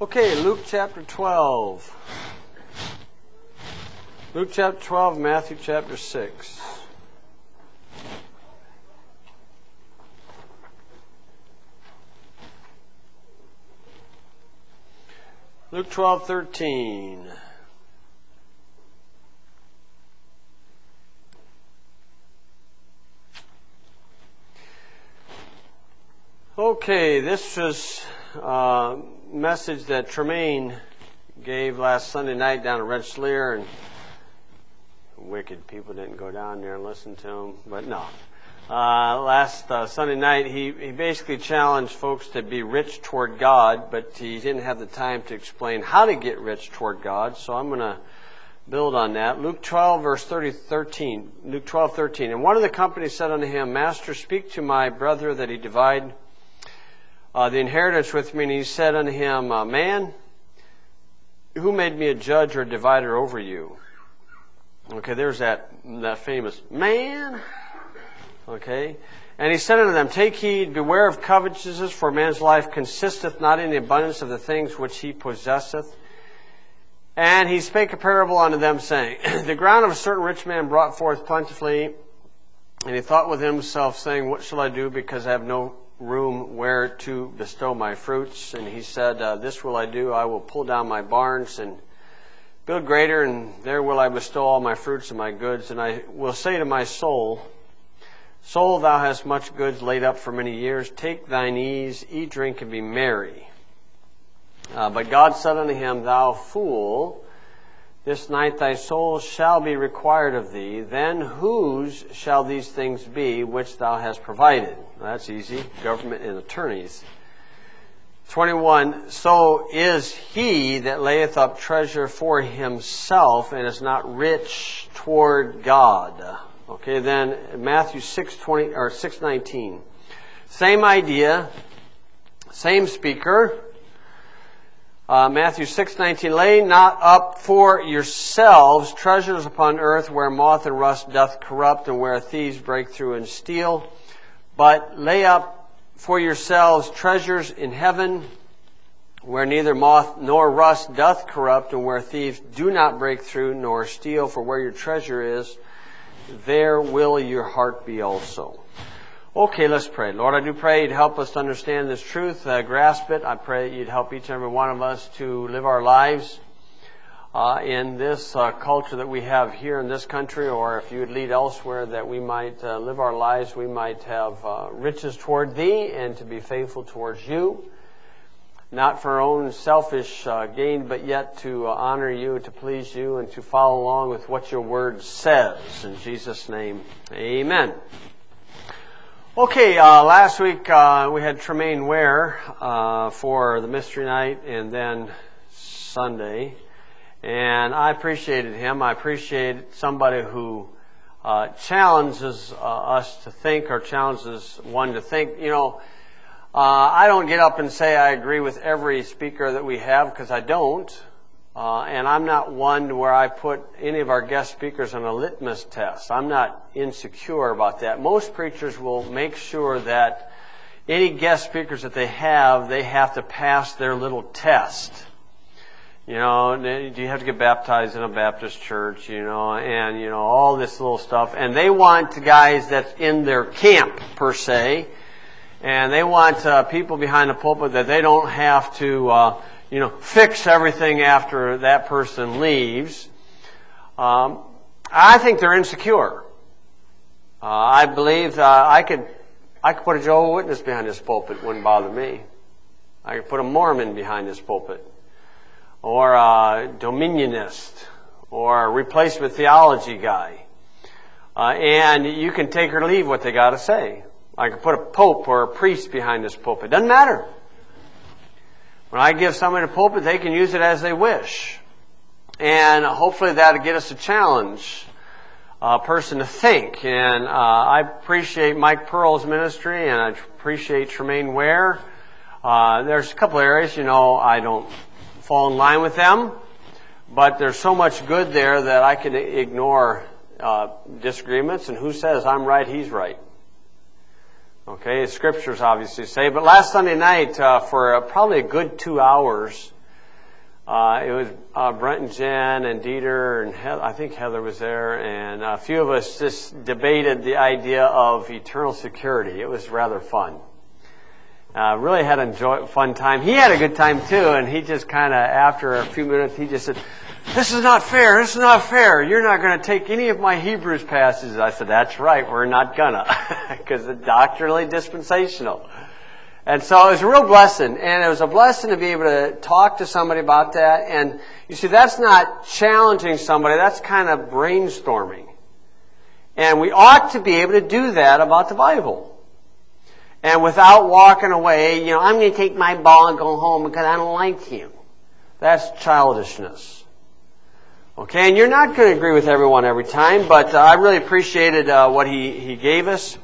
Okay, Luke chapter 12. Luke chapter 12, Matthew chapter 6. Luke 12:13. Okay, this was a message that Tremaine gave last Sunday night down at Rensselaer, and wicked people didn't go down there and listen to him, but no. Last Sunday night, he basically challenged folks to be rich toward God, but he didn't have the time to explain how to get rich toward God, so I'm going to build on that. Luke 12, verse 13. Luke 12:13. And one of the company said unto him, Master, speak to my brother that he divide the inheritance with me. And he said unto him, Man, who made me a judge or divider over you? Okay, there's that famous man. Okay. And he said unto them, Take heed, beware of covetousness, for man's life consisteth not in the abundance of the things which he possesseth. And he spake a parable unto them, saying, The ground of a certain rich man brought forth plentifully. And he thought with himself, saying, What shall I do, because I have no room where to bestow my fruits? And he said, This will I do, I will pull down my barns and build greater, and there will I bestow all my fruits and my goods. And I will say to my soul, Soul, thou hast much goods laid up for many years. Take thine ease, eat, drink, and be merry. But God said unto him, Thou fool, this night thy soul shall be required of thee. Then whose shall these things be which thou hast provided? That's easy. Government and attorneys. 21. So is he that layeth up treasure for himself and is not rich toward God. Okay, then Matthew 6:20 or 6:19. Same idea, same speaker. Matthew 6:19. Lay not up for yourselves treasures upon earth, where moth and rust doth corrupt, and where thieves break through and steal. But lay up for yourselves treasures in heaven, where neither moth nor rust doth corrupt, and where thieves do not break through nor steal. For where your treasure is, there will your heart be also. Okay, let's pray. Lord, I do pray you'd help us to understand this truth, grasp it. I pray you'd help each and every one of us to live our lives in this culture that we have here in this country, or if you would lead elsewhere, that we might live our lives, we might have riches toward thee and to be faithful towards you. Not for our own selfish gain, but yet to honor you, to please you, and to follow along with what your word says. In Jesus' name, amen. Okay, last week we had Tremaine Ware for the Mystery Night and then Sunday. And I appreciated him. I appreciate somebody who challenges us to think, or challenges one to think. You know, I don't get up and say I agree with every speaker that we have, because I don't. And I'm not one where I put any of our guest speakers on a litmus test. I'm not insecure about that. Most preachers will make sure that any guest speakers that they have to pass their little test. You know, do you have to get baptized in a Baptist church, you know, and, you know, all this little stuff. And they want guys that's in their camp, per se. And they want people behind the pulpit that they don't have to, fix everything after that person leaves. I think they're insecure. I believe I could put a Jehovah's Witness behind this pulpit. It wouldn't bother me. I could put a Mormon behind this pulpit, or a Dominionist, or a replacement theology guy. And you can take or leave what they got to say. I could put a pope or a priest behind this pulpit. Doesn't matter. When I give somebody a pulpit, they can use it as they wish. And hopefully that'll get us a challenge, a person to think. And I appreciate Mike Pearl's ministry, and I appreciate Tremaine Ware. There's a couple areas, I don't fall in line with them, but there's so much good there that I can ignore disagreements. And who says I'm right, he's right? Okay, scriptures obviously say. But last Sunday night, for probably a good 2 hours, It was Brent and Jen and Dieter and I think Heather was there, and a few of us just debated the idea of eternal security. It was rather fun. Really had a fun time. He had a good time too, and he just kind of, after a few minutes, he just said, "This is not fair. This is not fair. You're not going to take any of my Hebrews passages." I said, "That's right. We're not gonna," because it's doctrinally dispensational. And so it was a real blessing, and it was a blessing to be able to talk to somebody about that. And you see, that's not challenging somebody, that's kind of brainstorming. And we ought to be able to do that about the Bible. And without walking away, I'm going to take my ball and go home because I don't like you. That's childishness. Okay, and you're not going to agree with everyone every time, but I really appreciated what he gave us.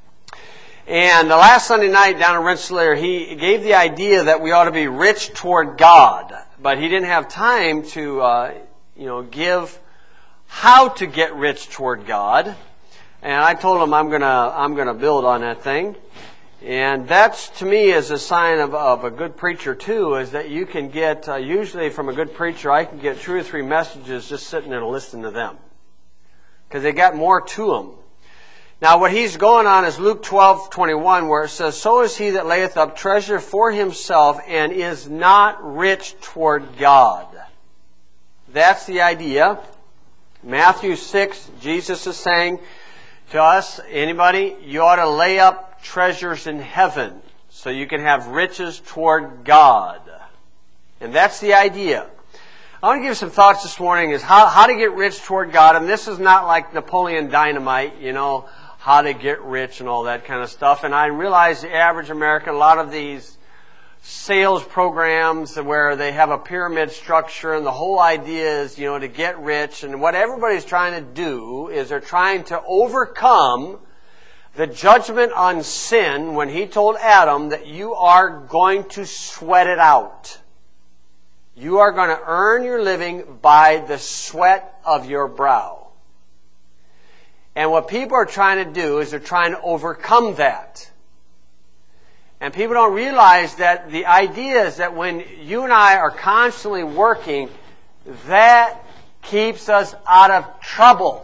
And the last Sunday night down in Rensselaer, he gave the idea that we ought to be rich toward God. But he didn't have time to, give how to get rich toward God. And I told him I'm gonna build on that thing. And that's, to me, is a sign of a good preacher, too, is that you can get, usually from a good preacher, I can get 2 or 3 messages just sitting there listening to them. Because they got more to them. Now, what he's going on is Luke 12:21, where it says, "So is he that layeth up treasure for himself and is not rich toward God." That's the idea. Matthew 6, Jesus is saying to us, anybody, you ought to lay up treasures in heaven so you can have riches toward God. And that's the idea. I want to give some thoughts this morning is how to get rich toward God. And this is not like Napoleon Dynamite, how to get rich and all that kind of stuff. And I realize the average American, a lot of these sales programs where they have a pyramid structure and the whole idea is, to get rich. And what everybody's trying to do is they're trying to overcome the judgment on sin when he told Adam that you are going to sweat it out. You are going to earn your living by the sweat of your brow. And what people are trying to do is they're trying to overcome that. And people don't realize that the idea is that when you and I are constantly working, that keeps us out of trouble.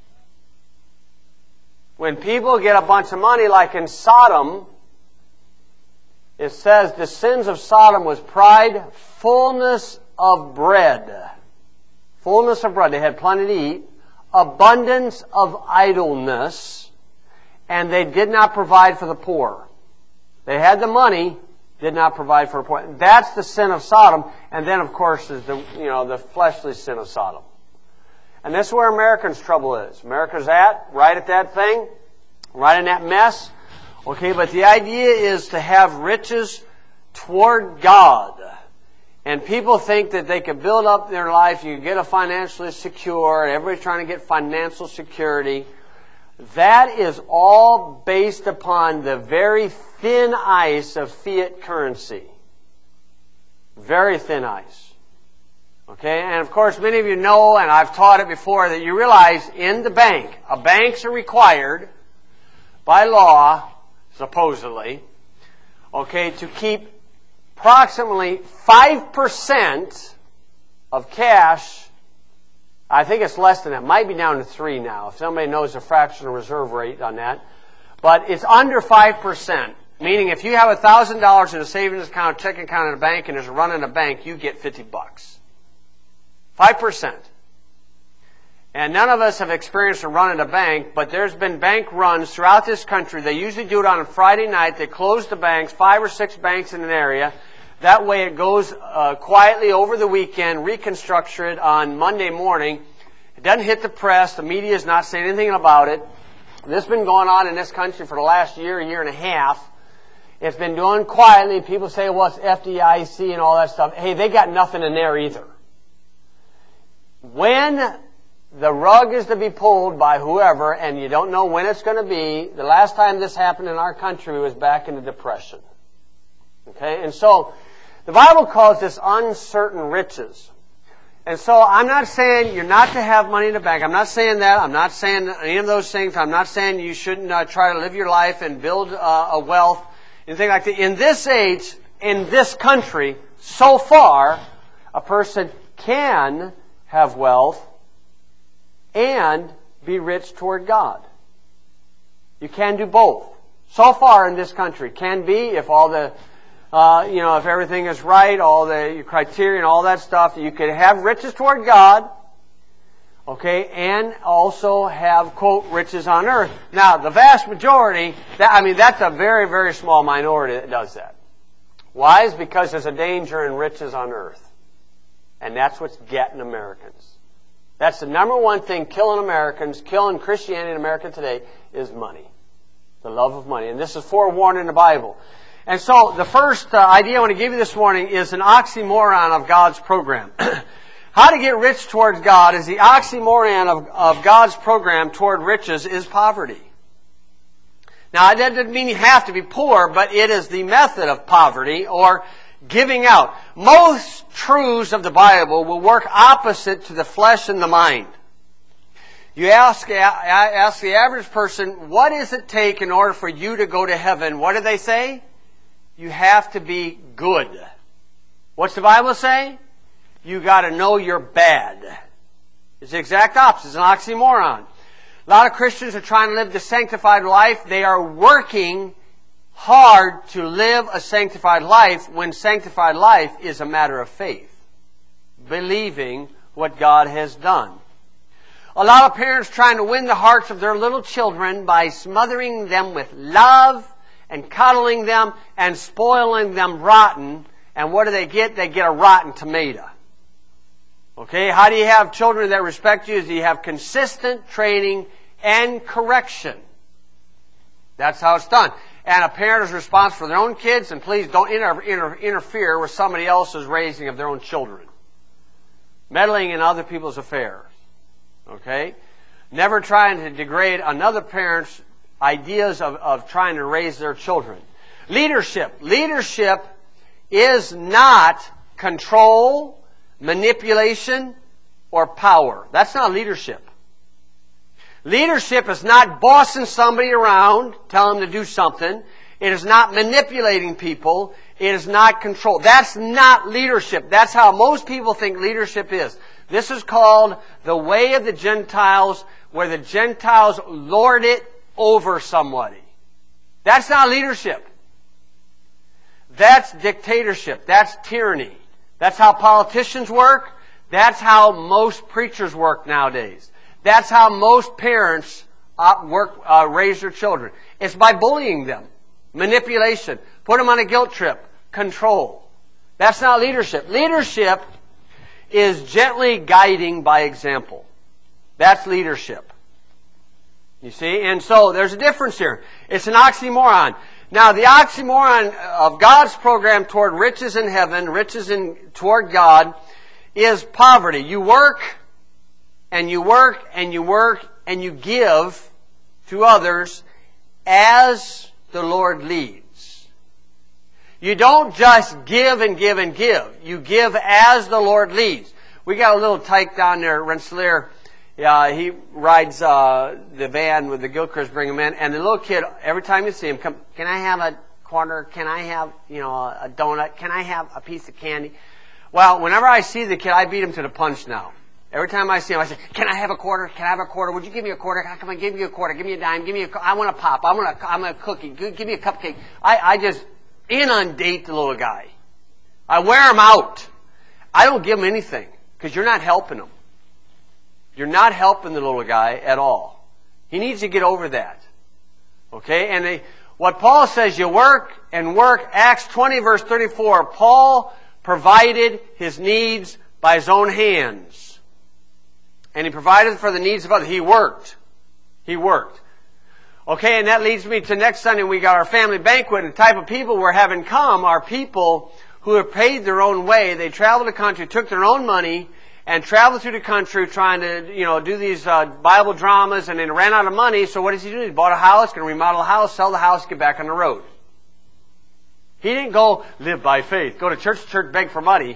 When people get a bunch of money, like in Sodom, it says the sins of Sodom was pride, fullness of bread. Fullness of bread. They had plenty to eat. Abundance of idleness, and they did not provide for the poor. They had the money, did not provide for the poor. That's the sin of Sodom, and then of course is the fleshly sin of Sodom. And this is where Americans' trouble is. America's right at that thing, right in that mess. Okay, but the idea is to have riches toward God. And people think that they can build up their life, you can get a financially secure, everybody's trying to get financial security. That is all based upon the very thin ice of fiat currency. Very thin ice. Okay, and of course many of you know, and I've taught it before, that you realize in the banks are required by law, supposedly, okay, to keep approximately 5% of cash. I think it's less than that. It might be down to 3 now. If somebody knows the fractional reserve rate on that. But it's under 5%. Meaning if you have $1,000 in a savings account, checking account at a bank, and there's a run in a bank, you get $50. 5%. And none of us have experienced a run in a bank, but there's been bank runs throughout this country. They usually do it on a Friday night. They close the banks, 5 or 6 banks in an area. That way it goes quietly over the weekend, reconstructed on Monday morning. It doesn't hit the press. The media is not saying anything about it. This has been going on in this country for the last year and a half. It's been done quietly. People say, well, it's FDIC and all that stuff. Hey, they got nothing in there either. When the rug is to be pulled by whoever, and you don't know when it's going to be, the last time this happened in our country was back in the Depression. Okay, and so the Bible calls this uncertain riches. And so I'm not saying you're not to have money in the bank. I'm not saying that. I'm not saying any of those things. I'm not saying you shouldn't try to live your life and build a wealth, anything like that. In this age, in this country, so far, a person can have wealth and be rich toward God. You can do both. So far in this country, can be if all the, if everything is right, all the criteria and all that stuff, you could have riches toward God, okay, and also have, quote, riches on earth. Now, the vast majority, that's a very, very small minority that does that. Why? Is because there's a danger in riches on earth. And that's what's getting Americans. That's the number one thing killing Americans, killing Christianity in America today, is money. The love of money. And this is forewarned in the Bible. And so the first idea I want to give you this morning is an oxymoron of God's program. How to get rich towards God is the oxymoron of God's program toward riches is poverty. Now, that doesn't mean you have to be poor, but it is the method of poverty or giving out. Most truths of the Bible will work opposite to the flesh and the mind. You ask the average person, what does it take in order for you to go to heaven? What do they say? You have to be good. What's the Bible say? You got to know you're bad. It's the exact opposite. It's an oxymoron. A lot of Christians are trying to live the sanctified life. They are working hard to live a sanctified life when sanctified life is a matter of faith. Believing what God has done. A lot of parents trying to win the hearts of their little children by smothering them with love and cuddling them and spoiling them rotten. And what do they get? They get a rotten tomato. Okay, how do you have children that respect you? Is you have consistent training and correction. That's how it's done. And a parent is responsible for their own kids, and please don't interfere with somebody else's raising of their own children. Meddling in other people's affairs. Okay? Never trying to degrade another parent's ideas of trying to raise their children. Leadership. Leadership is not control, manipulation, or power. That's not leadership. Leadership is not bossing somebody around, telling them to do something. It is not manipulating people. It is not control. That's not leadership. That's how most people think leadership is. This is called the way of the Gentiles, where the Gentiles lord it over somebody. That's not leadership. That's dictatorship. That's tyranny. That's how politicians work. That's how most preachers work nowadays. That's how most parents raise their children. It's by bullying them. Manipulation. Put them on a guilt trip. Control. That's not leadership. Leadership is gently guiding by example. That's leadership. You see? And so there's a difference here. It's an oxymoron. Now, the oxymoron of God's program toward riches in heaven, toward God, is poverty. You work, and you work, and you work, and you give to others as the Lord leads. You don't just give and give and give. You give as the Lord leads. We got a little tyke down there at Rensselaer. He rides the van with the Gilchrist, bring him in, and the little kid, every time you see him, come, can I have a quarter? Can I have, a donut? Can I have a piece of candy? Well, whenever I see the kid, I beat him to the punch now. Every time I see him, I say, can I have a quarter? Can I have a quarter? Would you give me a quarter? Come on, give me a quarter. Give me a dime. Give me I want a pop. I want a cookie. Give me a cupcake. I just inundate the little guy. I wear him out. I don't give him anything because you're not helping him. You're not helping the little guy at all. He needs to get over that. Okay? And what Paul says, you work and work. Acts 20 verse 34, Paul provided his needs by his own hands. And he provided for the needs of others. He worked. He worked. Okay, and that leads me to next Sunday. We got our family banquet, and the type of people we're having come are people who have paid their own way. They traveled the country, took their own money, and traveled through the country trying to, do these Bible dramas, and then ran out of money. So what does he do? He bought a house, going to remodel a house, sell the house, get back on the road. He didn't go live by faith, go to church, beg for money,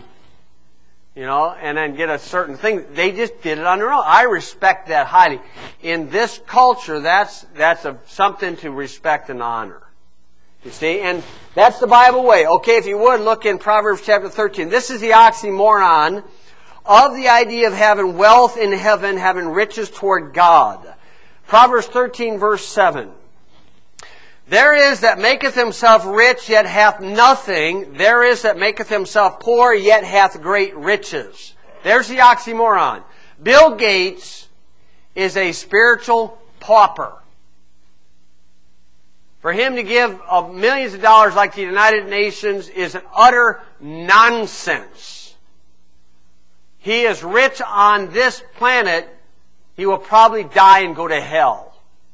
and then get a certain thing. They just did it on their own. I respect that highly. In this culture, that's something to respect and honor. You see, and that's the Bible way. Okay, if you would, look in Proverbs chapter 13. This is the oxymoron of the idea of having wealth in heaven, having riches toward God. Proverbs 13, verse 7. There is that maketh himself rich, yet hath nothing. There is that maketh himself poor, yet hath great riches. There's the oxymoron. Bill Gates is a spiritual pauper. For him to give millions of dollars like the United Nations is an utter nonsense. He is rich on this planet. He will probably die and go to hell.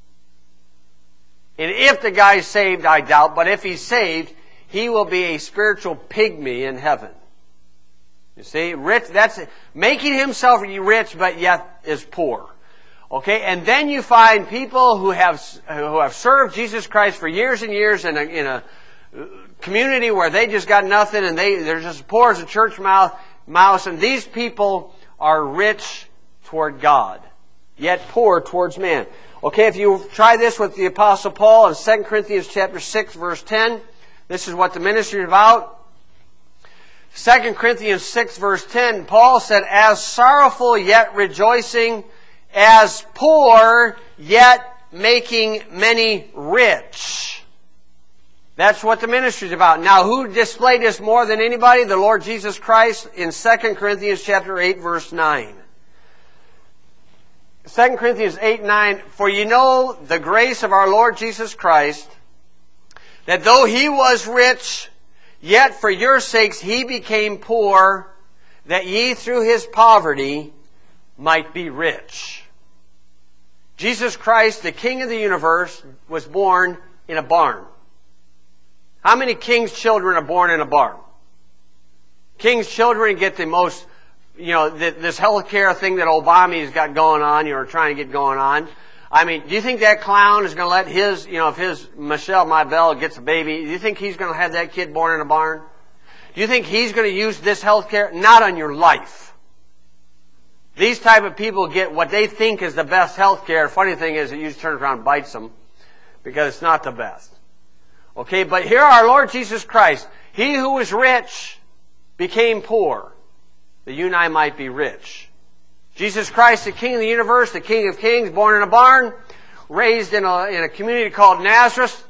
And if the guy's saved, I doubt, but if he's saved, he will be a spiritual pygmy in heaven. You see, rich, that's making himself rich, but yet is poor. Okay, and then you find people who have served Jesus Christ for years and years in a community where they just got nothing and they're just poor as a church mouse, and these people are rich toward God, yet poor towards man. Okay, if you try this with the Apostle Paul in 2 Corinthians chapter 6, verse 10, this is what the ministry is about. 2 Corinthians 6, verse 10, Paul said, as sorrowful yet rejoicing, as poor, yet making many rich. That's what the ministry is about. Now, who displayed this more than anybody? The Lord Jesus Christ in 2 Corinthians chapter 8, verse 9. 2 Corinthians 8, 9, for you know the grace of our Lord Jesus Christ, that though He was rich, yet for your sakes He became poor, that ye through His poverty might be rich. Jesus Christ, the King of the universe, was born in a barn. How many king's children are born in a barn? King's children get the most, this healthcare thing that Obama's got going on, trying to get going on. I mean, do you think that clown is going to let his, if his Michelle Mybell gets a baby, do you think he's going to have that kid born in a barn? Do you think he's going to use this healthcare? Not on your life. These type of people get what they think is the best health care. Funny thing is, it usually turns around and bites them because it's not the best. Okay, but here our Lord Jesus Christ, He who was rich became poor, that you and I might be rich. Jesus Christ, the King of the universe, the King of kings, born in a barn, raised in a community called Nazareth,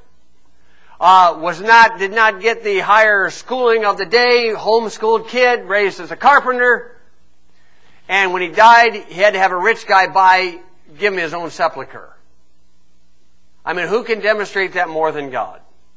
did not get the higher schooling of the day, homeschooled kid, raised as a carpenter. And when he died, he had to have a rich guy give him his own sepulcher. I mean, who can demonstrate that more than God?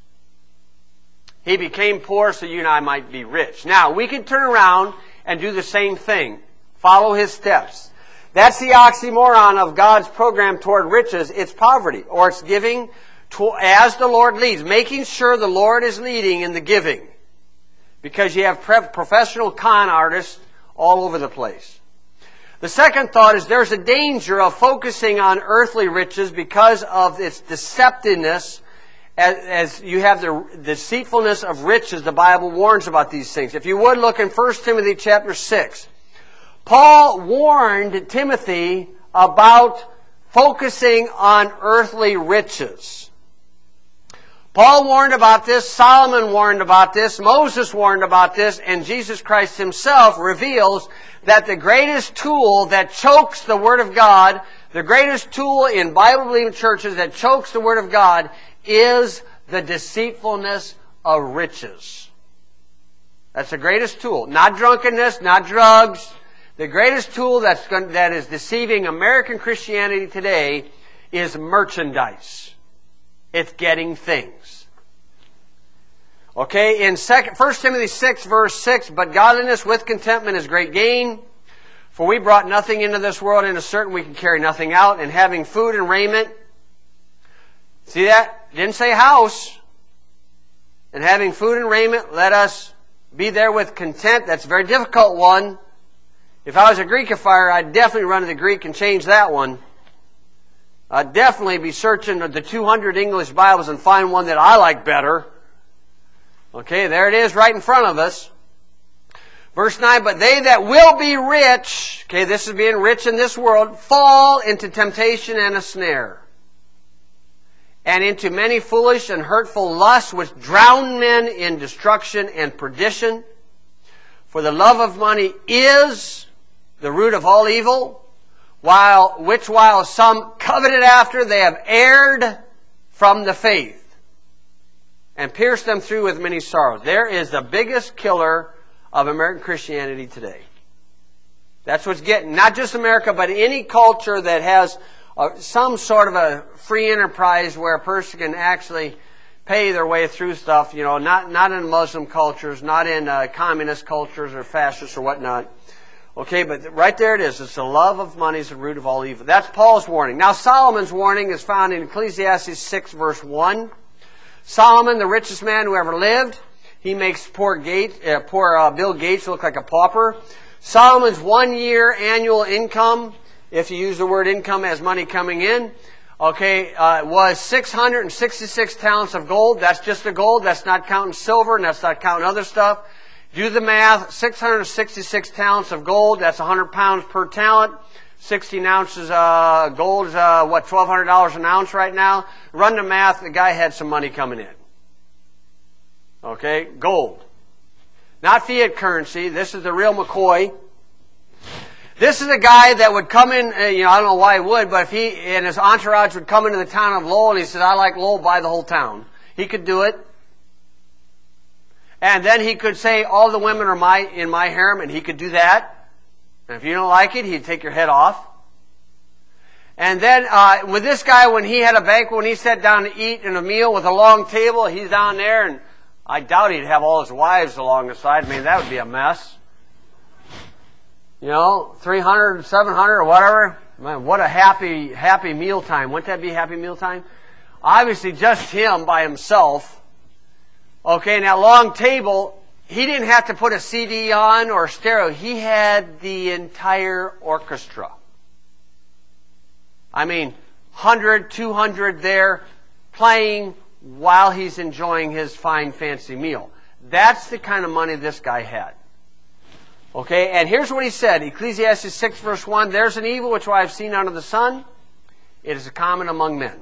He became poor so you and I might be rich. Now, we can turn around and do the same thing. Follow His steps. That's the oxymoron of God's program toward riches. It's poverty, or it's giving as the Lord leads, making sure the Lord is leading in the giving. Because you have professional con artists all over the place. The second thought is there's a danger of focusing on earthly riches because of its deceptiveness, as you have the deceitfulness of riches. The Bible warns about these things. If you would look in 1 Timothy chapter 6, Paul warned Timothy about focusing on earthly riches. Paul warned about this, Solomon warned about this, Moses warned about this, and Jesus Christ Himself reveals that the greatest tool that chokes the Word of God, the greatest tool in Bible-believing churches that chokes the Word of God is the deceitfulness of riches. That's the greatest tool. Not drunkenness, not drugs. The greatest tool that is deceiving American Christianity today is merchandise. It's getting things. Okay, in 1 Timothy 6, verse 6, but godliness with contentment is great gain. For we brought nothing into this world, and is certain we can carry nothing out. And having food and raiment. See that? Didn't say house. And having food and raiment, let us be there with content. That's a very difficult one. If I was a Greekifier, I'd definitely run to the Greek and change that one. I'd definitely be searching the 200 English Bibles and find one that I like better. Okay, there it is right in front of us. Verse 9, but they that will be rich, okay, this is being rich in this world, fall into temptation and a snare, and into many foolish and hurtful lusts which drown men in destruction and perdition. For the love of money is the root of all evil, while some coveted after, they have erred from the faith and pierced them through with many sorrows. There is the biggest killer of American Christianity today. That's what's getting, not just America, but any culture that has some sort of a free enterprise where a person can actually pay their way through stuff, not in Muslim cultures, not in communist cultures or fascists or whatnot. Okay, but right there it is. It's the love of money is the root of all evil. That's Paul's warning. Now Solomon's warning is found in Ecclesiastes 6 verse 1. Solomon, the richest man who ever lived, he makes poor Bill Gates look like a pauper. Solomon's 1 year annual income, if you use the word income as money coming in, was 666 talents of gold. That's just the gold. That's not counting silver, and that's not counting other stuff. Do the math. 666 talents of gold. That's 100 pounds per talent. 16 ounces gold is, $1,200 an ounce right now. Run the math. The guy had some money coming in. Okay, gold. Not fiat currency. This is the real McCoy. This is a guy that would come in, I don't know why he would, but if he and his entourage would come into the town of Lowell and he said, I like Lowell, buy the whole town. He could do it. And then he could say, all the women are in my harem, and he could do that. And if you don't like it, he'd take your head off. And then with this guy, when he had a banquet, when he sat down to eat in a meal with a long table, he's down there, and I doubt he'd have all his wives along the side. I mean, that would be a mess. 300, 700 or whatever. Man, what a happy meal time. Wouldn't that be happy meal time? Obviously just him by himself. Okay, and that long table, he didn't have to put a CD on or a stereo. He had the entire orchestra. I mean, 100, 200 there playing while he's enjoying his fine, fancy meal. That's the kind of money this guy had. Okay, and here's what he said, Ecclesiastes 6 verse 1, there's an evil which I have seen under the sun. It is common among men.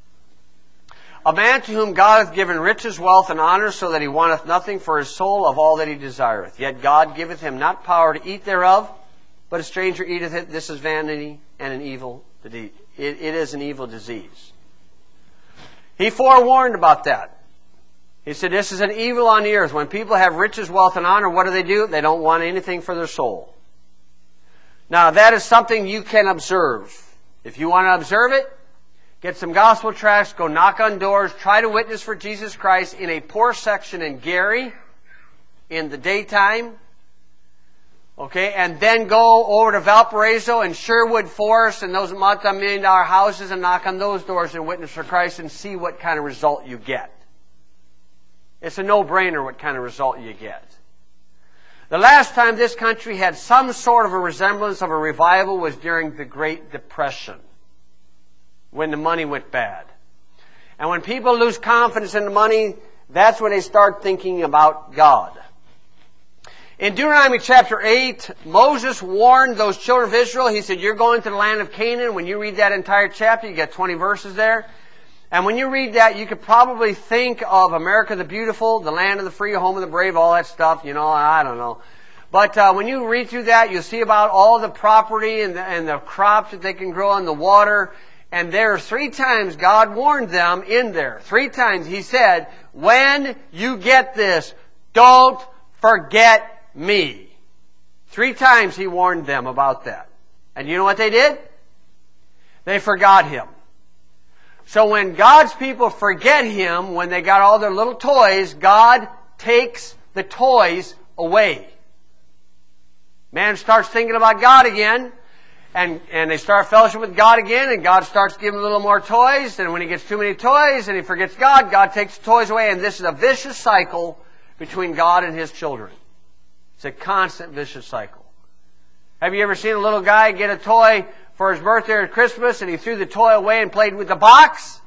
A man to whom God hath given riches, wealth, and honor, so that he wanteth nothing for his soul of all that he desireth. Yet God giveth him not power to eat thereof, but a stranger eateth it. This is vanity and an evil disease. It is an evil disease. He forewarned about that. He said, this is an evil on the earth. When people have riches, wealth, and honor, what do? They don't want anything for their soul. Now, that is something you can observe. If you want to observe it, get some gospel tracts, go knock on doors, try to witness for Jesus Christ in a poor section in Gary in the daytime. Okay, and then go over to Valparaiso and Sherwood Forest and those multi-million-dollar houses and knock on those doors and witness for Christ and see what kind of result you get. It's a no-brainer what kind of result you get. The last time this country had some sort of a resemblance of a revival was during the Great Depression, when the money went bad. And when people lose confidence in the money, that's when they start thinking about God. In Deuteronomy chapter 8, Moses warned those children of Israel. He said, you're going to the land of Canaan. When you read that entire chapter, you get 20 verses there. And when you read that, you could probably think of America the Beautiful, the land of the free, home of the brave, all that stuff, I don't know. But when you read through that, you'll see about all the property and the crops that they can grow on the water. And there are 3 times God warned them in there. 3 times He said, when you get this, don't forget me. 3 times He warned them about that. And you know what they did? They forgot Him. So when God's people forget Him, when they got all their little toys, God takes the toys away. Man starts thinking about God again, and they start fellowship with God again, and God starts giving them a little more toys, and when he gets too many toys and he forgets God, God takes the toys away, and this is a vicious cycle between God and His children. It's a constant vicious cycle. Have you ever seen a little guy get a toy for his birthday or Christmas, and he threw the toy away and played with the box?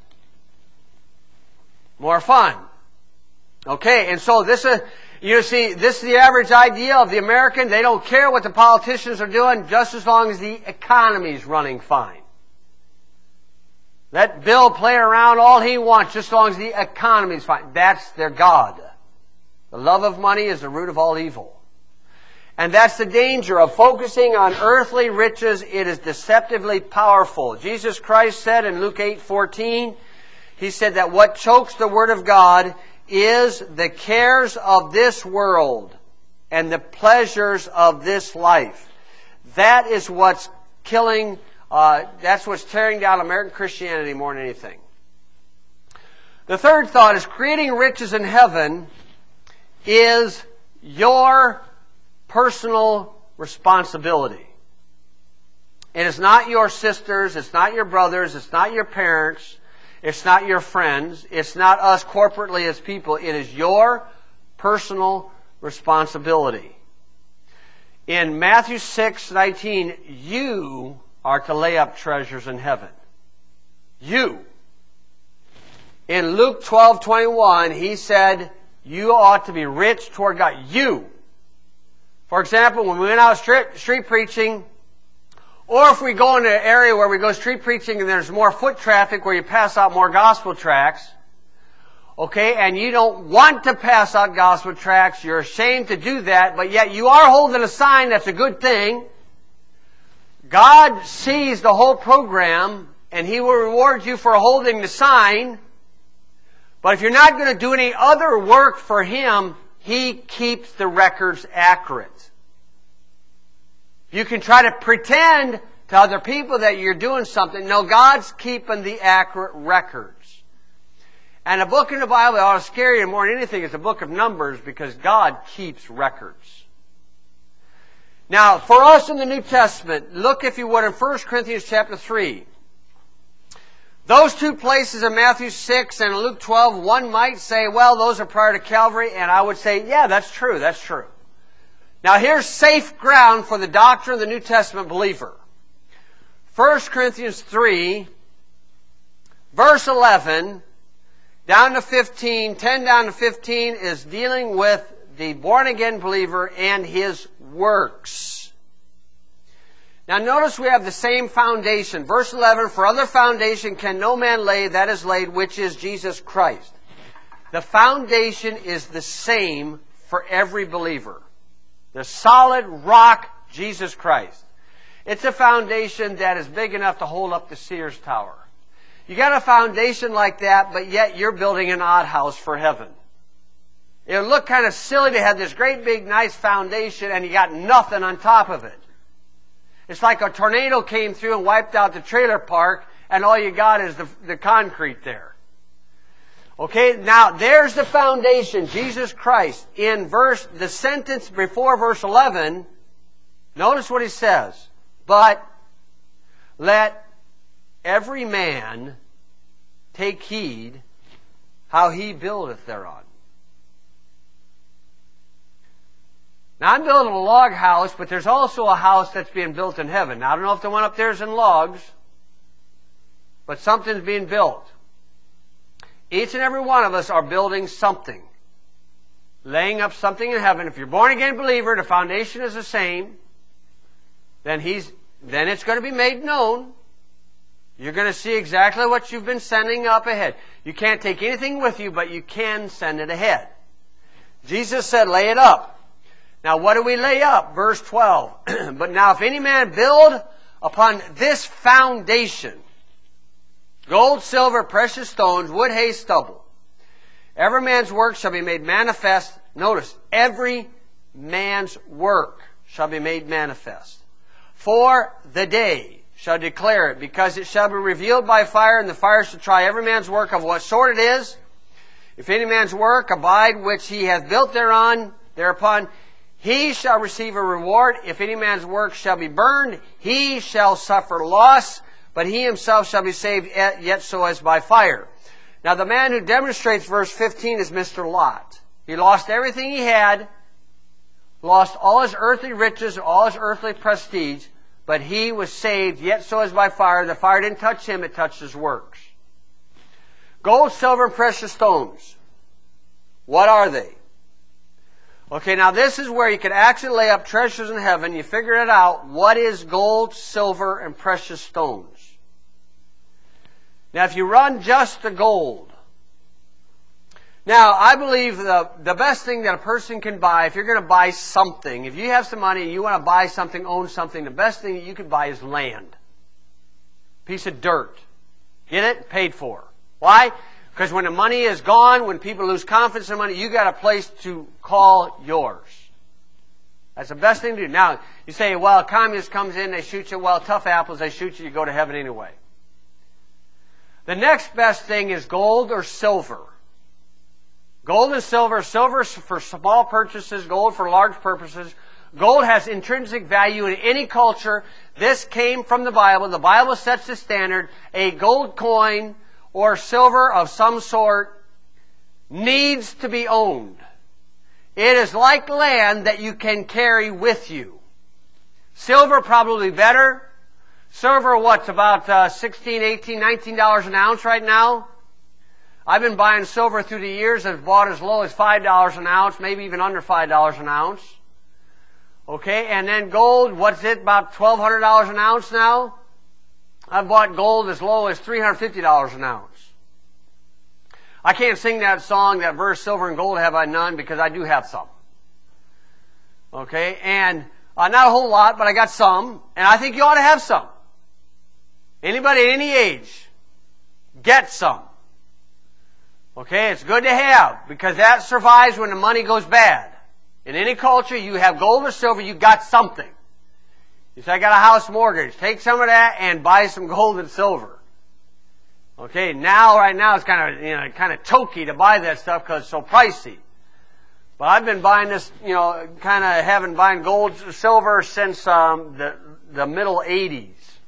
More fun. Okay, and so this is, this is the average idea of the American. They don't care what the politicians are doing just as long as the economy is running fine. Let Bill play around all he wants, just as long as the economy is fine. That's their God. The love of money is the root of all evil. And that's the danger of focusing on earthly riches. It is deceptively powerful. Jesus Christ said in Luke 8:14, He said that what chokes the Word of God is the cares of this world and the pleasures of this life. That is what's killing, that's what's tearing down American Christianity more than anything. The third thought is creating riches in heaven is your personal responsibility. It is not your sisters, it's not your brothers, it's not your parents, it's not your friends, it's not us corporately as people. It is your personal responsibility. In Matthew 6:19, you are to lay up treasures in heaven. You. In Luke 12:21, He said, you ought to be rich toward God. You. For example, when we went out street preaching, or if we go in an area where we go street preaching and there's more foot traffic where you pass out more gospel tracts, okay, and you don't want to pass out gospel tracts, you're ashamed to do that, but yet you are holding a sign, that's a good thing. God sees the whole program and He will reward you for holding the sign. But if you're not going to do any other work for Him, He keeps the records accurate. You can try to pretend to other people that you're doing something. No, God's keeping the accurate records. And a book in the Bible that ought to scare you more than anything is the book of Numbers, because God keeps records. Now, for us in the New Testament, look, if you would, in 1 Corinthians chapter 3. Those two places in Matthew 6 and Luke 12, one might say, well, those are prior to Calvary, and I would say, yeah, that's true, that's true. Now here's safe ground for the doctrine of the New Testament believer. 1 Corinthians 3, verse 11, down to 15, 10 down to 15 is dealing with the born-again believer and his works. Now notice we have the same foundation. Verse 11, for other foundation can no man lay, that is laid, which is Jesus Christ. The foundation is the same for every believer. The solid rock, Jesus Christ. It's a foundation that is big enough to hold up the Sears Tower. You got a foundation like that, but yet you're building an odd house for heaven. It would look kind of silly to have this great big nice foundation and you got nothing on top of it. It's like a tornado came through and wiped out the trailer park and all you got is the concrete there. Okay, now there's the foundation, Jesus Christ. In the sentence before verse 11, notice what he says. But let every man take heed how he buildeth thereon. Now I'm building a log house, but there's also a house that's being built in heaven. Now I don't know if the one up there is in logs, but something's being built. Each and every one of us are building something. Laying up something in heaven. If you're a born-again believer, the foundation is the same, then it's going to be made known. You're going to see exactly what you've been sending up ahead. You can't take anything with you, but you can send it ahead. Jesus said, lay it up. Now what do we lay up? Verse 12. But now if any man build upon this foundation, gold, silver, precious stones, wood, hay, stubble, every man's work shall be made manifest. Notice, every man's work shall be made manifest. For the day shall declare it, because it shall be revealed by fire, and the fire shall try every man's work of what sort it is. If any man's work abide which he hath built thereupon, he shall receive a reward. If any man's work shall be burned, he shall suffer loss, but he himself shall be saved, yet so as by fire. Now the man who demonstrates verse 15 is Mr. Lot. He lost everything he had, lost all his earthly riches, all his earthly prestige, but he was saved, yet so as by fire. The fire didn't touch him, it touched his works. Gold, silver, and precious stones. What are they? Okay, now this is where you can actually lay up treasures in heaven. You figure it out. What is gold, silver, and precious stones? Now, if you run just the gold. Now, I believe the best thing that a person can buy, if you're going to buy something, if you have some money and you want to buy something, own something, the best thing that you could buy is land. Piece of dirt. Get it? Paid for. Why? Because when the money is gone, when people lose confidence in money, you got a place to call yours. That's the best thing to do. Now, you say, well, a communist comes in, they shoot you. Well, tough apples, they shoot you, you go to heaven anyway. The next best thing is gold or silver. Gold and silver. Silver is for small purchases, gold for large purposes. Gold has intrinsic value in any culture. This came from the Bible. The Bible sets the standard. A gold coin or silver of some sort needs to be owned. It is like land that you can carry with you. Silver probably better. Silver, what's about $16, $18, $19 an ounce right now? I've been buying silver through the years. I've bought as low as $5 an ounce, maybe even under $5 an ounce. Okay, and then gold, what's it, about $1,200 an ounce now? I've bought gold as low as $350 an ounce. I can't sing that song, that verse, silver and gold have I none, because I do have some. Okay, and not a whole lot, but I got some, and I think you ought to have some. Anybody at any age, get some. Okay, it's good to have, because that survives when the money goes bad. In any culture, you have gold or silver, you got something. You say, I got a house mortgage. Take some of that and buy some gold and silver. Okay, right now it's kind of choky to buy that stuff because it's so pricey. But I've been buying this, buying gold, silver since the middle 80s.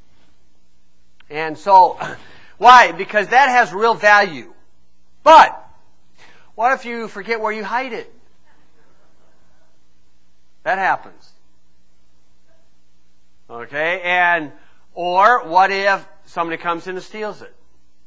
And so, why? Because that has real value. But, what if you forget where you hide it? That happens. Okay, or what if somebody comes in and steals it?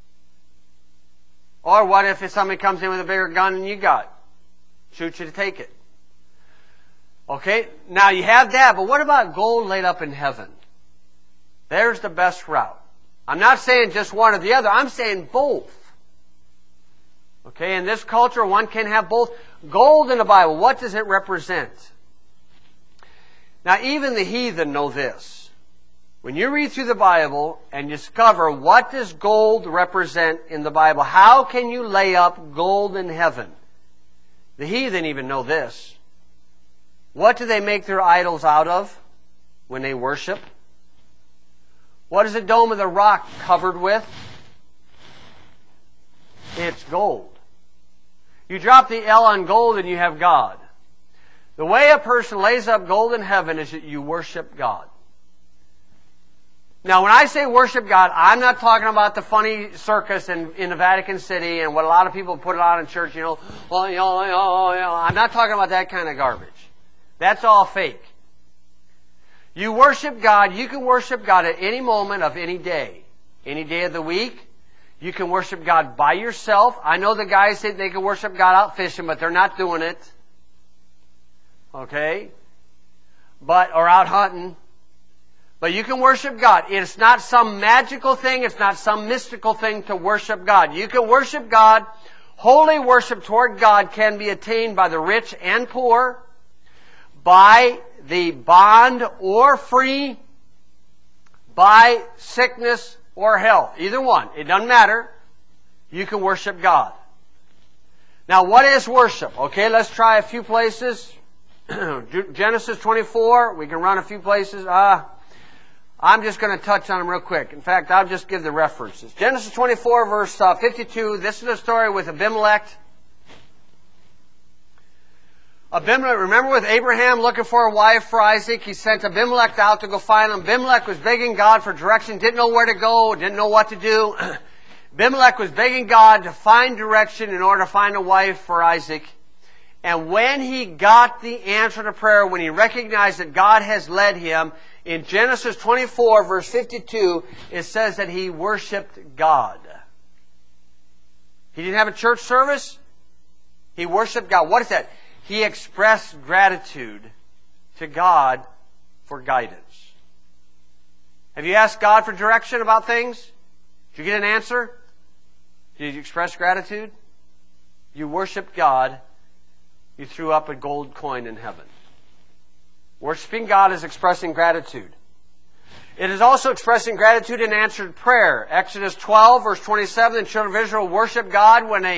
Or what if somebody comes in with a bigger gun than you got? Shoots you to take it. Okay, now you have that, but what about gold laid up in heaven? There's the best route. I'm not saying just one or the other, I'm saying both. Okay, in this culture, one can have both. Gold in the Bible, what does it represent? Now, even the heathen know this. When you read through the Bible and discover what does gold represent in the Bible, how can you lay up gold in heaven? The heathen even know this. What do they make their idols out of when they worship? What is the dome of the rock covered with? It's gold. You drop the L on gold and you have God. The way a person lays up gold in heaven is that you worship God. Now, when I say worship God, I'm not talking about the funny circus in the Vatican City and what a lot of people put it on in church, I'm not talking about that kind of garbage. That's all fake. You worship God. You can worship God at any moment of any day of the week. You can worship God by yourself. I know the guys say they can worship God out fishing, but they're not doing it. Okay? Or out hunting. But you can worship God. It's not some magical thing. It's not some mystical thing to worship God. You can worship God. Holy worship toward God can be attained by the rich and poor, by the bond or free, by sickness or health. Either one. It doesn't matter. You can worship God. Now, what is worship? Okay, let's try a few places. Genesis 24. We can run a few places. I'm just going to touch on them real quick. In fact, I'll just give the references. Genesis 24, verse 52. This is a story with Abimelech. Remember with Abraham looking for a wife for Isaac? He sent Abimelech out to go find him. Abimelech was begging God for direction, didn't know where to go, didn't know what to do. Abimelech was begging God to find direction in order to find a wife for Isaac. And when he got the answer to prayer, when he recognized that God has led him, in Genesis 24, verse 52, it says that he worshiped God. He didn't have a church service. He worshiped God. What is that? He expressed gratitude to God for guidance. Have you asked God for direction about things? Did you get an answer? Did you express gratitude? You worshiped God. You threw up a gold coin in heaven. Worshiping God is expressing gratitude. It is also expressing gratitude in answered prayer. Exodus 12, verse 27, the children of Israel worshiped God when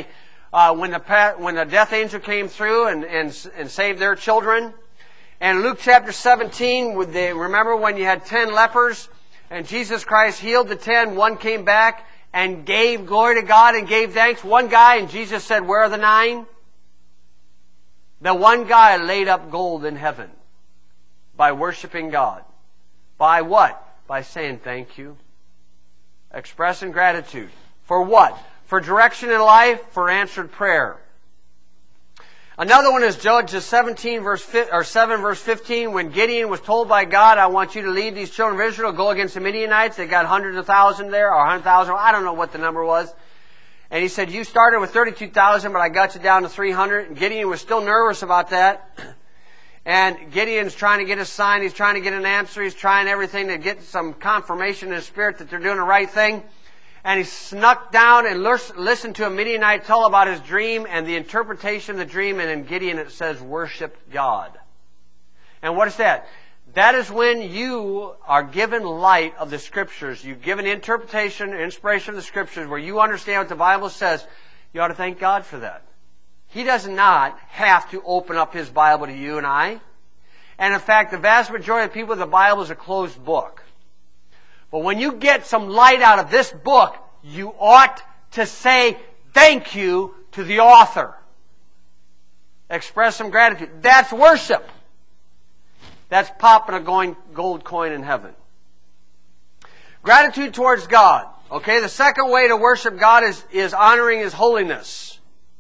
the death angel came through and saved their children. And Luke chapter 17, remember when you had 10 lepers and Jesus Christ healed the 10, one came back and gave glory to God and gave thanks. One guy, and Jesus said, "Where are the 9?" The one guy laid up gold in heaven by worshiping God. By what? By saying thank you. Expressing gratitude. For what? For direction in life, for answered prayer. Another one is Judges 7 verse 15, when Gideon was told by God, "I want you to lead these children of Israel, go against the Midianites." They got hundreds of thousands there, or 100,000, I don't know what the number was. And he said, "You started with 32,000, but I got you down to 300. And Gideon was still nervous about that. And Gideon's trying to get a sign, he's trying to get an answer, he's trying everything to get some confirmation in his spirit that they're doing the right thing. And he snuck down and listened to a Midianite tell about his dream and the interpretation of the dream. And in Gideon it says, "Worship God." And what is that? That is when you are given light of the Scriptures. You've given interpretation, inspiration of the Scriptures, where you understand what the Bible says. You ought to thank God for that. He does not have to open up His Bible to you and I. And in fact, the vast majority of people, the Bible is a closed book. But when you get some light out of this book, you ought to say thank you to the author. Express some gratitude. That's worship. That's popping a gold coin in heaven. Gratitude towards God. Okay, the second way to worship God is honoring His holiness.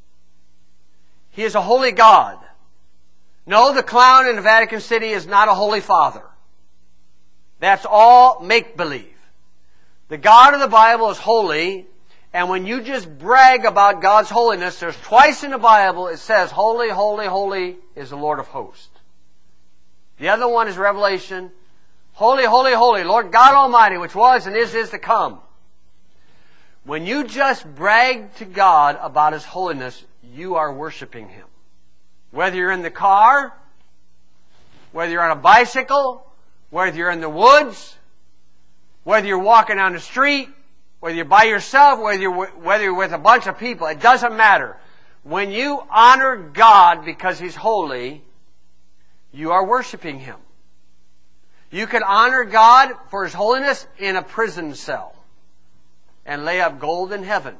He is a holy God. No, the clown in the Vatican City is not a holy father. That's all make-believe. The God of the Bible is holy, and when you just brag about God's holiness, there's twice in the Bible it says, "Holy, holy, holy is the Lord of hosts." The other one is Revelation, "Holy, holy, holy, Lord God Almighty, which was and is to come." When you just brag to God about His holiness, you are worshiping Him. Whether you're in the car, whether you're on a bicycle, whether you're in the woods, whether you're walking down the street, whether you're by yourself, whether you're with a bunch of people, it doesn't matter. When you honor God because He's holy, you are worshiping Him. You can honor God for His holiness in a prison cell and lay up gold in heaven.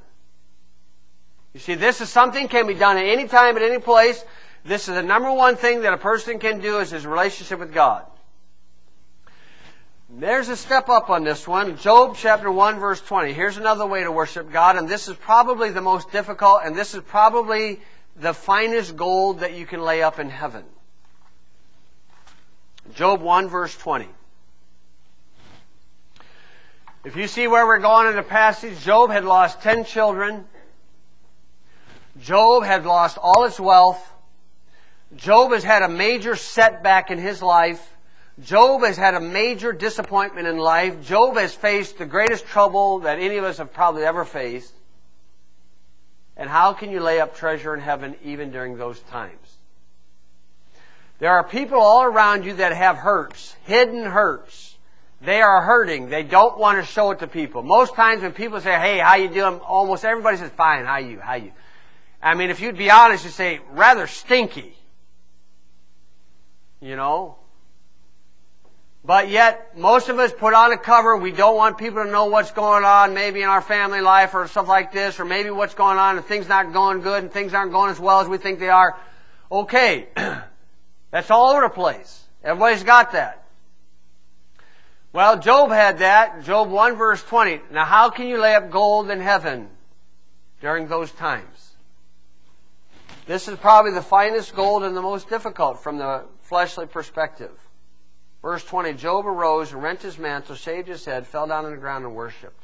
You see, this is something can be done at any time, at any place. This is the number one thing that a person can do is his relationship with God. There's a step up on this one. Job chapter 1 verse 20. Here's another way to worship God, and this is probably the most difficult, and this is probably the finest gold that you can lay up in heaven. Job 1 verse 20. If you see where we're going in the passage, Job had lost 10 children. Job had lost all his wealth. Job has had a major setback in his life. Job has had a major disappointment in life. Job has faced the greatest trouble that any of us have probably ever faced. And how can you lay up treasure in heaven even during those times? There are people all around you that have hurts, hidden hurts. They are hurting. They don't want to show it to people. Most times when people say, "Hey, how you doing?" almost everybody says, "Fine, how you? I mean, if you'd be honest, you'd say, "Rather stinky." You know? But yet, most of us put on a cover. We don't want people to know what's going on, maybe in our family life or stuff like this, or maybe what's going on and things not going good and things aren't going as well as we think they are. Okay. That's all over the place. Everybody's got that. Well, Job had that. Job 1 verse 20. Now how can you lay up gold in heaven during those times? This is probably the finest gold and the most difficult from the fleshly perspective. Verse 20, Job arose and rent his mantle, shaved his head, fell down on the ground and worshipped.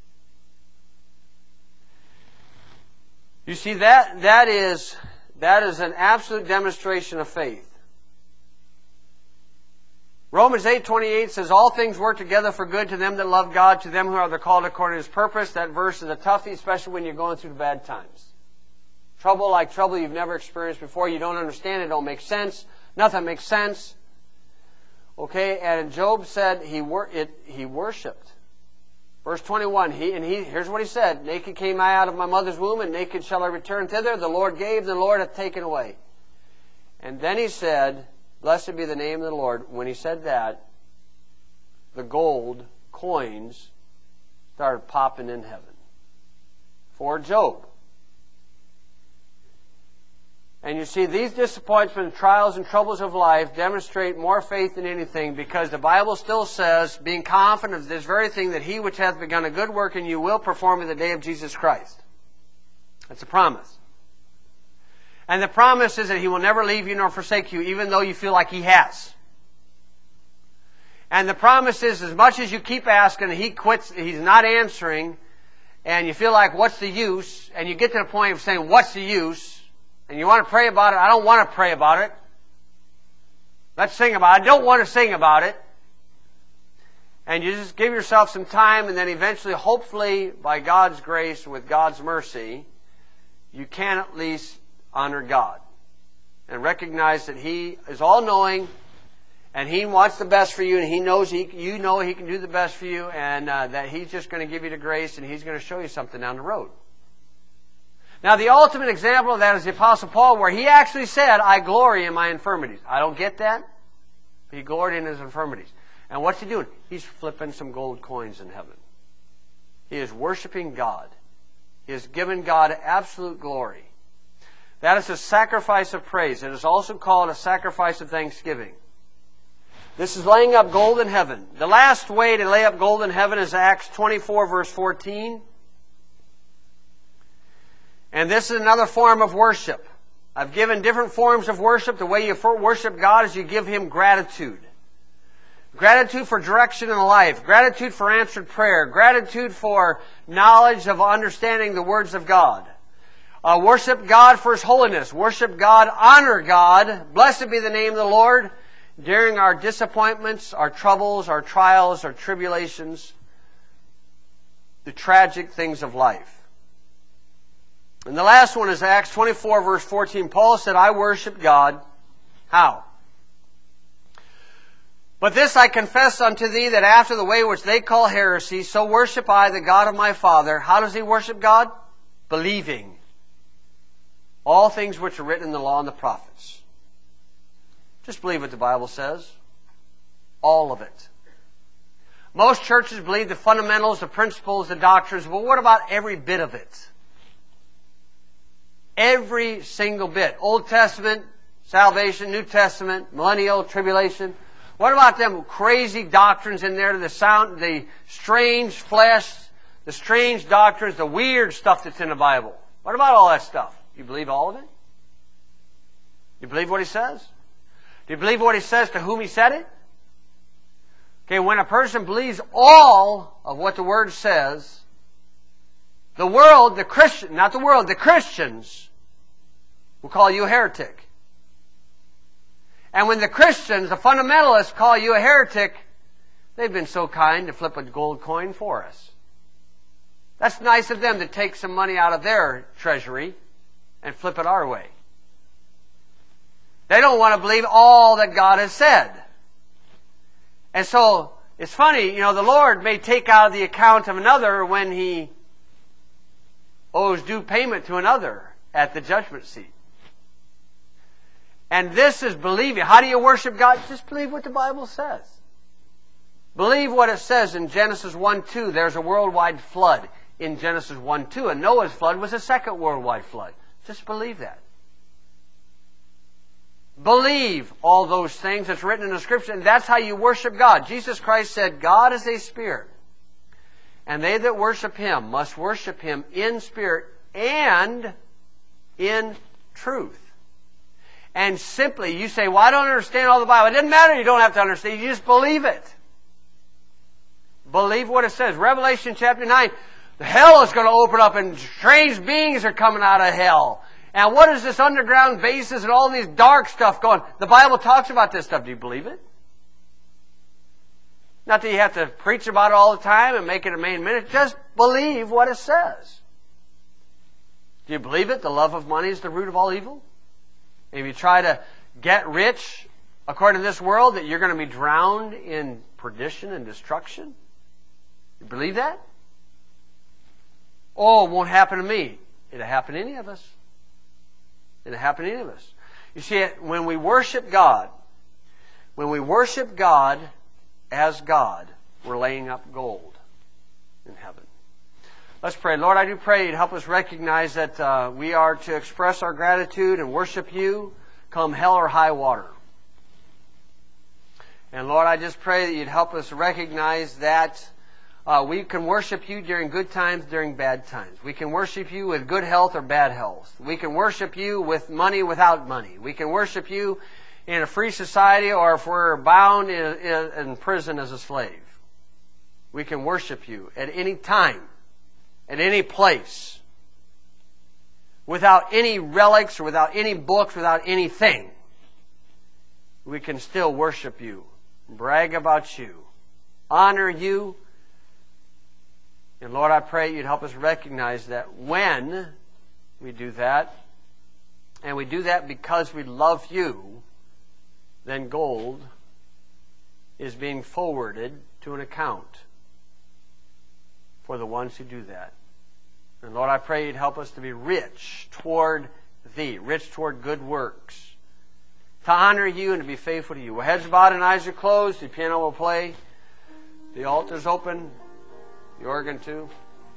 You see, that is an absolute demonstration of faith. Romans 8:28 says, all things work together for good to them that love God, to them who are the called according to His purpose. That verse is a toughie, especially when you're going through the bad times. Trouble like trouble you've never experienced before. You don't understand it, don't make sense. Nothing makes sense. Okay, and Job said he worshipped. Verse 21, here's what he said. Naked came I out of my mother's womb, and naked shall I return thither. The Lord gave, the Lord hath taken away. And then he said, blessed be the name of the Lord. When he said that, the gold coins started popping in heaven for Job. And you see, these disappointments, trials, and troubles of life demonstrate more faith than anything, because the Bible still says, being confident of this very thing, that He which hath begun a good work in you will perform in the day of Jesus Christ. That's a promise. And the promise is that He will never leave you nor forsake you, even though you feel like He has. And the promise is, as much as you keep asking and He quits, He's not answering, and you feel like, what's the use? And you get to the point of saying, what's the use? And you want to pray about it. I don't want to pray about it. Let's sing about it. I don't want to sing about it. And you just give yourself some time, and then eventually, hopefully, by God's grace, with God's mercy, you can at least honor God and recognize that He is all-knowing, and He wants the best for you, and He knows you know He can do the best for you, and that He's just going to give you the grace, and He's going to show you something down the road. Now, the ultimate example of that is the Apostle Paul, where he actually said, I glory in my infirmities. I don't get that, but he gloried in his infirmities. And what's he doing? He's flipping some gold coins in heaven. He is worshiping God. He has given God absolute glory. That is a sacrifice of praise. It is also called a sacrifice of thanksgiving. This is laying up gold in heaven. The last way to lay up gold in heaven is Acts 24, verse 14. And this is another form of worship. I've given different forms of worship. The way you worship God is you give Him gratitude. Gratitude for direction in life. Gratitude for answered prayer. Gratitude for knowledge of understanding the words of God. Worship God for His holiness. Worship God, honor God. Blessed be the name of the Lord during our disappointments, our troubles, our trials, our tribulations, the tragic things of life. And the last one is Acts 24, verse 14. Paul said, I worship God. How? But this I confess unto thee, that after the way which they call heresy, so worship I the God of my Father. How does he worship God? Believing all things which are written in the law and the prophets. Just believe what the Bible says. All of it. Most churches believe the fundamentals, the principles, the doctrines, but what about every bit of it? Every single bit. Old Testament, salvation, New Testament, millennial, tribulation. What about them crazy doctrines in there, the strange flesh, the strange doctrines, the weird stuff that's in the Bible? What about all that stuff? You believe all of it? You believe what he says? Do you believe what he says to whom he said it? Okay, when a person believes all of what the Word says, the world, the Christian, not the world, the Christians will call you a heretic. And when the Christians, the fundamentalists, call you a heretic, they've been so kind to flip a gold coin for us. That's nice of them to take some money out of their treasury and flip it our way. They don't want to believe all that God has said. And so, it's funny, the Lord may take out of the account of another when He owes due payment to another at the judgment seat. And this is believing. How do you worship God? Just believe what the Bible says. Believe what it says in Genesis 1:2. There's a worldwide flood in Genesis 1:2. And Noah's flood was a second worldwide flood. Just believe that. Believe all those things that's written in the Scripture, and that's how you worship God. Jesus Christ said, God is a spirit, and they that worship Him must worship Him in spirit and in truth. And simply, you say, well, I don't understand all the Bible. It doesn't matter, you don't have to understand. You just believe it. Believe what it says. Revelation chapter 9, the hell is going to open up and strange beings are coming out of hell. And what is this underground bases and all these dark stuff going? The Bible talks about this stuff. Do you believe it? Not that you have to preach about it all the time and make it a main minute. Just believe what it says. Do you believe it? The love of money is the root of all evil? If you try to get rich according to this world, that you're going to be drowned in perdition and destruction? You believe that? Oh, it won't happen to me. It'll happen to any of us. It'll happen to any of us. You see, when we worship God as God, we're laying up gold in heaven. Let's pray. Lord, I do pray you'd help us recognize that we are to express our gratitude and worship you come hell or high water. And Lord, I just pray that you'd help us recognize that we can worship you during good times, during bad times. We can worship you with good health or bad health. We can worship you with money, without money. We can worship you in a free society, or if we're bound in prison as a slave. We can worship you at any time, at any place, without any relics or without any books, without anything. We can still worship you, brag about you, honor you. And Lord, I pray you'd help us recognize that when we do that, and we do that because we love you, then gold is being forwarded to an account for the ones who do that. And Lord, I pray you'd help us to be rich toward thee, rich toward good works, to honor you and to be faithful to you. Well, heads bowed and eyes are closed. The piano will play. The altar's open. The organ too.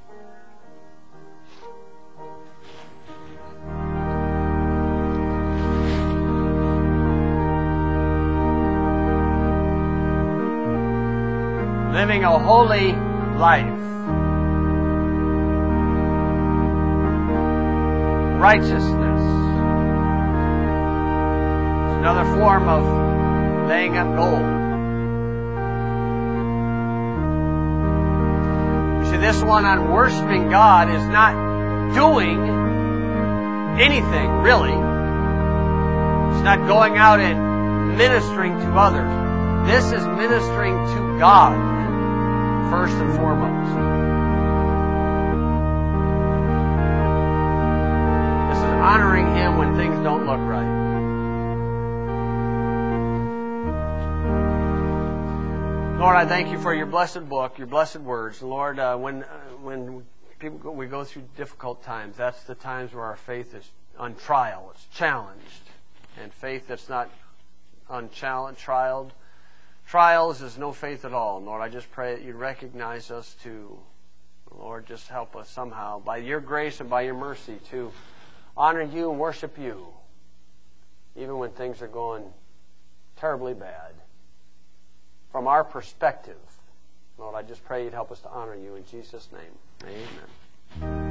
Living a holy life. Righteousness. It's another form of laying up gold. You see, this one on worshiping God is not doing anything, really. It's not going out and ministering to others. This is ministering to God first and foremost. This is honoring Him when things don't look right. Lord, I thank you for your blessed book, your blessed words. Lord, when we go through difficult times, that's the times where our faith is on trial, it's challenged. And faith that's not unchallenged, trials is no faith at all. Lord, I just pray that you'd recognize us to, Lord, just help us somehow, by your grace and by your mercy, to honor you and worship you, even when things are going terribly bad. From our perspective, Lord, I just pray you'd help us to honor you in Jesus' name. Amen.